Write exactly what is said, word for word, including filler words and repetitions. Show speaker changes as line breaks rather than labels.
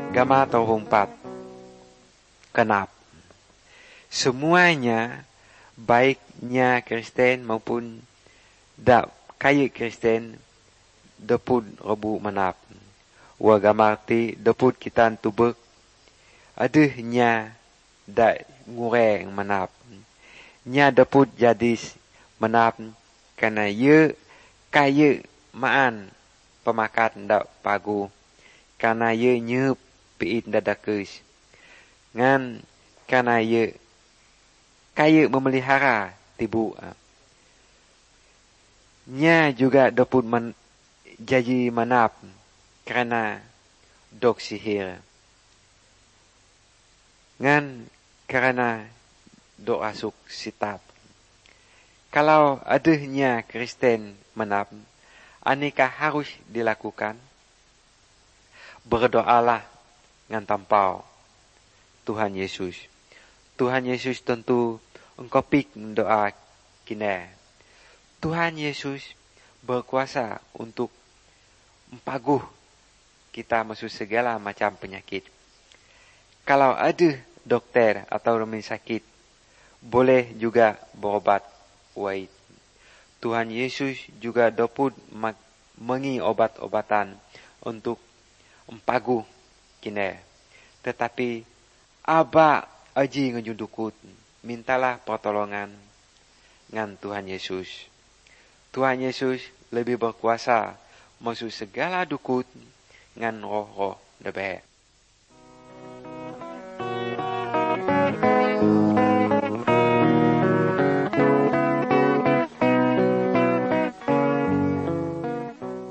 Gama empat. Kenapa? Semuanya, baiknya Kristen maupun dak kaya Kristen, dapud rebu manap. Wa gamarti dapud kita tubek, adehnya dak ngureng manap. Nya dapud jadis manap, karena ye kaya maan pemakat dak pagu, karena ye nyep piit dadakus. Ngan karena ye kaya memelihara tibu. Nya juga dapud man, jadi manap karena dok sihir. Ngan karena dok asuk sitap. Kalau adanya Kristen manap, aneka harus dilakukan. Berdoalah ngan tampau Tuhan Yesus. Tuhan Yesus tentu engkau pik doa kina. Tuhan Yesus berkuasa untuk empaguh kita masuk segala macam penyakit. Kalau ada dokter atau rumah sakit, boleh juga berobat wait. Tuhan Yesus juga dapat mengi obat-obatan untuk empaguh kina. Tetapi aba aji ngejudukut, mintalah pertolongan ngan Tuhan Yesus. Tuhan Yesus lebih berkuasa masuk segala dukut ngan roh-roh debe.